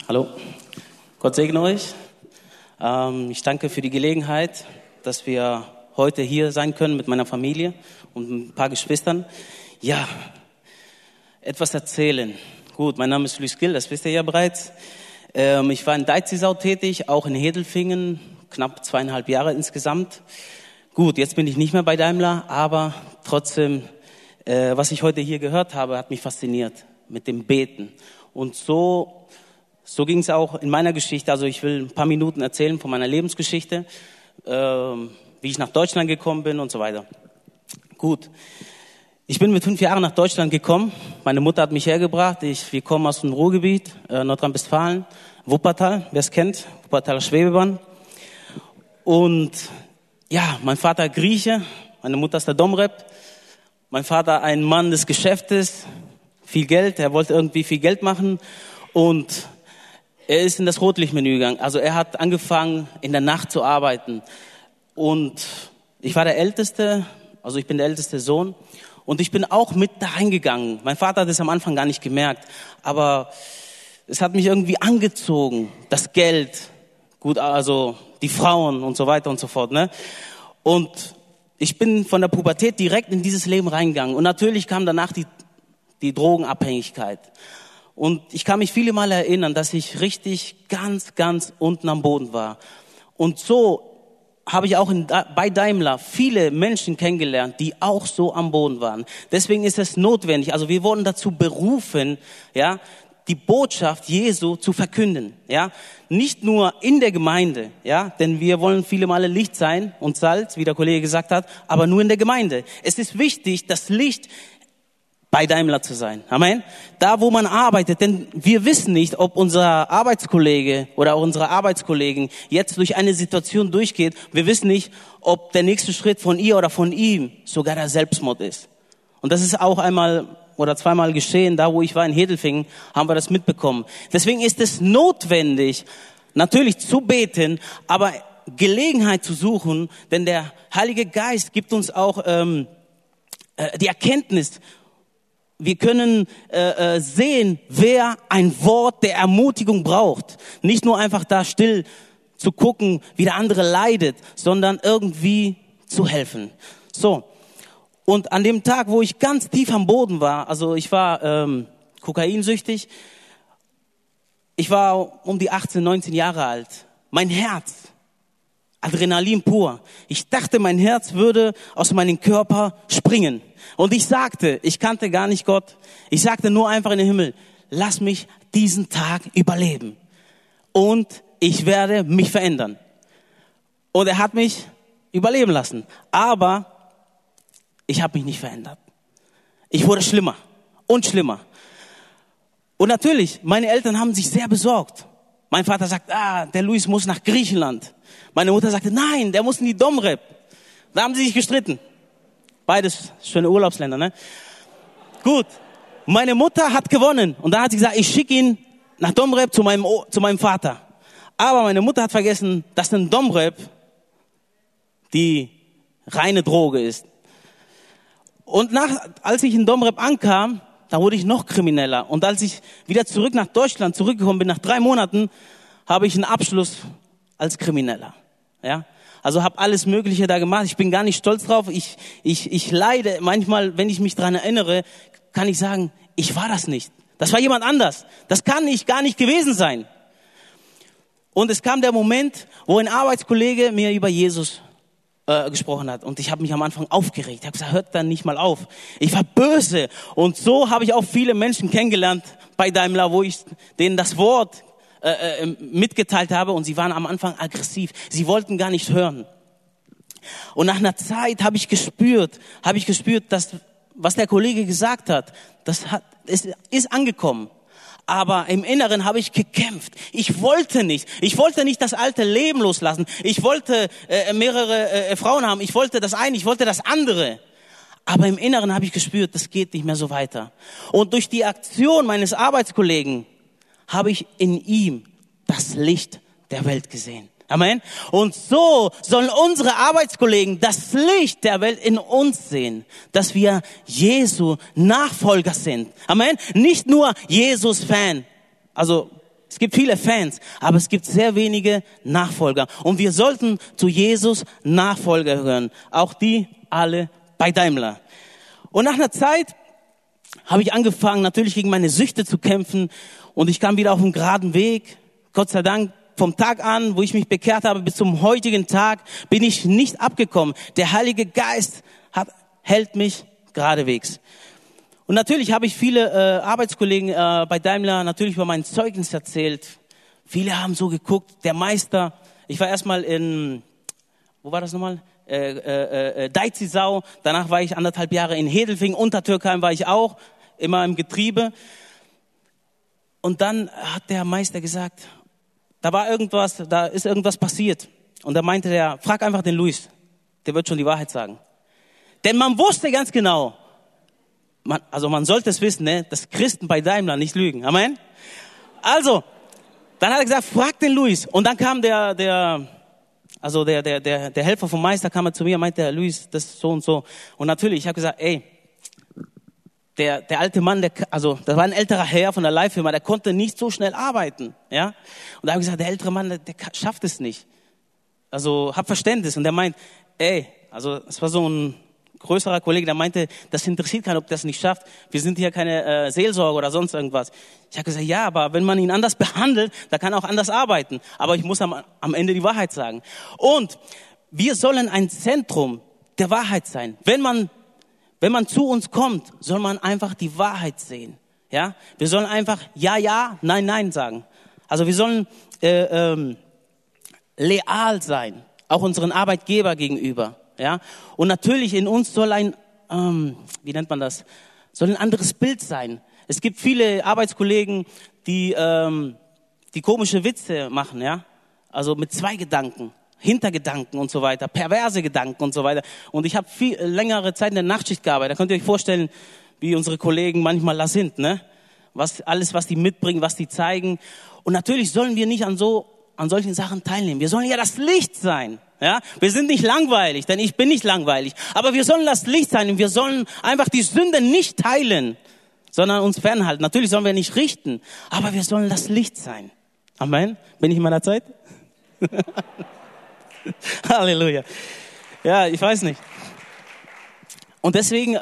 Hallo, Gott segne euch. Ich danke für die Gelegenheit, dass wir heute hier sein können mit meiner Familie und ein paar Geschwistern. Ja, etwas erzählen. Gut, mein Name ist Luis Gil, das wisst ihr ja bereits. Ich war in Deizisau tätig, auch in Hedelfingen, knapp 2,5 Jahre insgesamt. Gut, jetzt bin ich nicht mehr bei Daimler, aber trotzdem, was ich heute hier gehört habe, hat mich fasziniert mit dem Beten. Und so ging es auch in meiner Geschichte. Also ich will ein paar Minuten erzählen von meiner Lebensgeschichte, wie ich nach Deutschland gekommen bin und so weiter. Gut, ich bin mit 5 Jahren nach Deutschland gekommen. Meine Mutter hat mich hergebracht. Wir kommen aus dem Ruhrgebiet, Nordrhein-Westfalen, Wuppertal, wer es kennt, Wuppertaler Schwebebahn. Und ja, mein Vater Grieche, meine Mutter ist der Domrep. Mein Vater ein Mann des Geschäftes, viel Geld, er wollte irgendwie viel Geld machen und er ist in das Rotlichtmenü gegangen. Also er hat angefangen, in der Nacht zu arbeiten. Und ich war der Älteste, also ich bin der älteste Sohn. Und ich bin auch mit da reingegangen. Mein Vater hat es am Anfang gar nicht gemerkt. Aber es hat mich irgendwie angezogen. Das Geld, gut, also die Frauen und so weiter und so fort, ne? Und ich bin von der Pubertät direkt in dieses Leben reingegangen. Und natürlich kam danach die Drogenabhängigkeit. Und ich kann mich viele Male erinnern, dass ich richtig ganz unten am Boden war. Und so habe ich auch bei Daimler viele Menschen kennengelernt, die auch so am Boden waren. Deswegen ist es notwendig, also wir wurden dazu berufen, ja, die Botschaft Jesu zu verkünden, ja. Nicht nur in der Gemeinde, ja, denn wir wollen viele Male Licht sein und Salz, wie der Kollege gesagt hat, aber nur in der Gemeinde. Es ist wichtig, das Licht bei Daimler zu sein. Amen. Da, wo man arbeitet, denn wir wissen nicht, ob unser Arbeitskollege oder auch unsere Arbeitskollegen jetzt durch eine Situation durchgeht. Wir wissen nicht, ob der nächste Schritt von ihr oder von ihm sogar der Selbstmord ist. Und das ist auch einmal oder zweimal geschehen, da wo ich war in Hedelfingen, haben wir das mitbekommen. Deswegen ist es notwendig, natürlich zu beten, aber Gelegenheit zu suchen, denn der Heilige Geist gibt uns auch die Erkenntnis. Wir können sehen, wer ein Wort der Ermutigung braucht. Nicht nur einfach da still zu gucken, wie der andere leidet, sondern irgendwie zu helfen. So. Und an dem Tag, wo ich ganz tief am Boden war, also ich war kokainsüchtig, ich war um die 18, 19 Jahre alt. Mein Herz, Adrenalin pur. Ich dachte, mein Herz würde aus meinem Körper springen. Und ich sagte, ich kannte gar nicht Gott. Ich sagte nur einfach in den Himmel, lass mich diesen Tag überleben. Und ich werde mich verändern. Und er hat mich überleben lassen. Aber ich habe mich nicht verändert. Ich wurde schlimmer und schlimmer. Und natürlich, meine Eltern haben sich sehr besorgt. Mein Vater sagt, der Luis muss nach Griechenland. Meine Mutter sagte, nein, der muss in die Domrep. Da haben sie sich gestritten. Beides schöne Urlaubsländer, ne? Gut, meine Mutter hat gewonnen. Und da hat sie gesagt, ich schicke ihn nach Domrep zu meinem Vater. Aber meine Mutter hat vergessen, dass ein Domrep die reine Droge ist. Und als ich in Domrep ankam, da wurde ich noch krimineller. Und als ich wieder zurück nach Deutschland zurückgekommen bin, nach 3 Monaten, habe ich einen Abschluss als Krimineller. Ja, also habe alles Mögliche da gemacht. Ich bin gar nicht stolz drauf. Ich leide manchmal, wenn ich mich dran erinnere, kann ich sagen, ich war das nicht. Das war jemand anders. Das kann ich gar nicht gewesen sein. Und es kam der Moment, wo ein Arbeitskollege mir über Jesus gesprochen hat. Und ich habe mich am Anfang aufgeregt. Ich habe gesagt, hört dann nicht mal auf. Ich war böse. Und so habe ich auch viele Menschen kennengelernt bei Daimler, wo ich denen das Wort mitgeteilt habe. Und sie waren am Anfang aggressiv. Sie wollten gar nicht hören. Und nach einer Zeit habe ich gespürt, dass was der Kollege gesagt hat, es ist angekommen. Aber im Inneren habe ich gekämpft. Ich wollte nicht das alte Leben loslassen. Ich wollte mehrere Frauen haben. Ich wollte das eine, ich wollte das andere. Aber im Inneren habe ich gespürt, das geht nicht mehr so weiter. Und durch die Aktion meines Arbeitskollegen habe ich in ihm das Licht der Welt gesehen. Amen. Und so sollen unsere Arbeitskollegen das Licht der Welt in uns sehen, dass wir Jesu Nachfolger sind. Amen. Nicht nur Jesus-Fan. Also Es gibt viele Fans, aber es gibt sehr wenige Nachfolger. Und wir sollten zu Jesus Nachfolger hören. Auch die alle bei Daimler. Und nach einer Zeit habe ich angefangen, natürlich gegen meine Süchte zu kämpfen. Und ich kam wieder auf den geraden Weg. Gott sei Dank, vom Tag an, wo ich mich bekehrt habe, bis zum heutigen Tag, bin ich nicht abgekommen. Der Heilige Geist hält mich geradewegs. Und natürlich habe ich viele Arbeitskollegen bei Daimler natürlich über mein Zeugnis erzählt. Viele haben so geguckt, der Meister, ich war erstmal wo war das nochmal? Deizisau, danach war ich 1,5 Jahre in Hedelfingen, Untertürkheim war ich auch, immer im Getriebe. Und dann hat der Meister gesagt, da ist irgendwas passiert. Und da meinte der, frag einfach den Luis, der wird schon die Wahrheit sagen. Denn man wusste ganz genau, man sollte es wissen, ne, dass Christen bei Daimler nicht lügen. Amen? Also, dann hat er gesagt, frag den Luis. Und dann kam der Helfer vom Meister kam zu mir und meinte, Luis, das ist so und so. Und natürlich, ich habe gesagt, der alte Mann, das war ein älterer Herr von der Leihfirma, der konnte nicht so schnell arbeiten, ja. Und da habe ich gesagt, der ältere Mann, der schafft es nicht. Also, hab Verständnis. Und der meint, es war so ein größerer Kollege, der meinte, das interessiert keinen, ob der es nicht schafft. Wir sind hier keine Seelsorger oder sonst irgendwas. Ich habe gesagt, ja, aber wenn man ihn anders behandelt, da kann er auch anders arbeiten. Aber ich muss am Ende die Wahrheit sagen. Und wir sollen ein Zentrum der Wahrheit sein. Wenn man zu uns kommt, soll man einfach die Wahrheit sehen. Ja, wir sollen einfach ja, nein, nein sagen. Also wir sollen leal sein, auch unseren Arbeitgeber gegenüber. Ja, und natürlich in uns soll soll ein anderes Bild sein. Es gibt viele Arbeitskollegen, die komische Witze machen, ja, also mit Zweigedanken, Hintergedanken und so weiter, perverse Gedanken und so weiter. Und ich habe viel längere Zeit in der Nachtschicht gearbeitet. Da könnt ihr euch vorstellen, wie unsere Kollegen manchmal da sind, ne? Was die mitbringen, was die zeigen. Und natürlich sollen wir nicht an solchen Sachen teilnehmen. Wir sollen ja das Licht sein. Ja, wir sind nicht langweilig, denn ich bin nicht langweilig. Aber wir sollen das Licht sein und wir sollen einfach die Sünde nicht teilen, sondern uns fernhalten. Natürlich sollen wir nicht richten, aber wir sollen das Licht sein. Amen. Bin ich in meiner Zeit? Halleluja. Ja, ich weiß nicht. Und deswegen,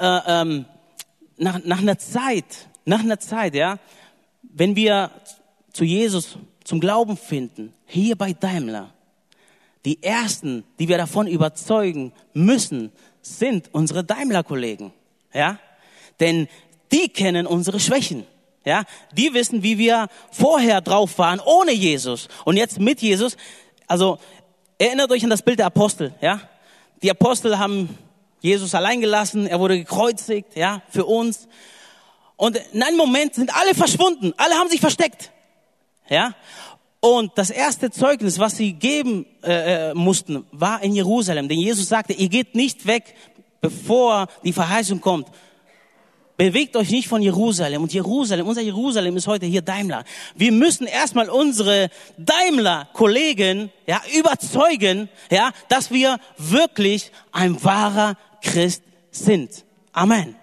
nach einer Zeit, ja, wenn wir zu Jesus, zum Glauben finden, hier bei Daimler, die ersten, die wir davon überzeugen müssen, sind unsere Daimler-Kollegen, ja? Denn die kennen unsere Schwächen, ja? Die wissen, wie wir vorher drauf waren, ohne Jesus und jetzt mit Jesus. Also, erinnert euch an das Bild der Apostel, ja? Die Apostel haben Jesus allein gelassen, er wurde gekreuzigt, ja, für uns. Und in einem Moment sind alle verschwunden, alle haben sich versteckt, ja? Und das erste Zeugnis, was sie geben mussten, war in Jerusalem. Denn Jesus sagte, ihr geht nicht weg, bevor die Verheißung kommt. Bewegt euch nicht von Jerusalem. Und unser Jerusalem ist heute hier Daimler. Wir müssen erstmal unsere Daimler-Kollegen, ja, überzeugen, ja, dass wir wirklich ein wahrer Christ sind. Amen.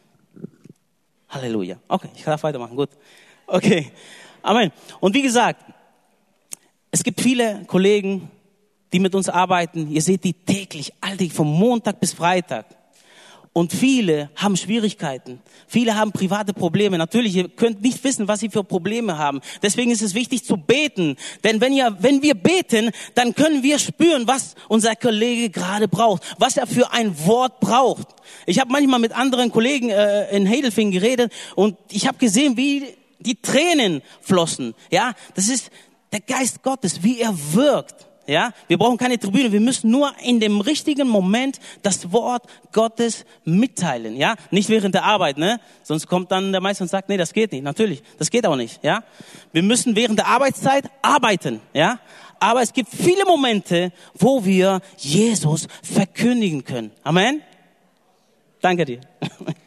Halleluja. Okay, ich darf weitermachen. Gut. Okay. Amen. Und wie gesagt, es gibt viele Kollegen, die mit uns arbeiten. Ihr seht die täglich, alltäglich, vom Montag bis Freitag. Und viele haben Schwierigkeiten. Viele haben private Probleme. Natürlich, ihr könnt nicht wissen, was sie für Probleme haben. Deswegen ist es wichtig zu beten. Denn wenn wir beten, dann können wir spüren, was unser Kollege gerade braucht. Was er für ein Wort braucht. Ich habe manchmal mit anderen Kollegen in Hedelfingen geredet und ich habe gesehen, wie die Tränen flossen. Ja, das ist der Geist Gottes, wie er wirkt. Ja, wir brauchen keine Tribüne, wir müssen nur in dem richtigen Moment das Wort Gottes mitteilen, ja? Nicht während der Arbeit, ne? Sonst kommt dann der Meister und sagt, nee, das geht nicht. Natürlich, das geht auch nicht, ja? Wir müssen während der Arbeitszeit arbeiten, ja? Aber es gibt viele Momente, wo wir Jesus verkündigen können. Amen? Danke dir.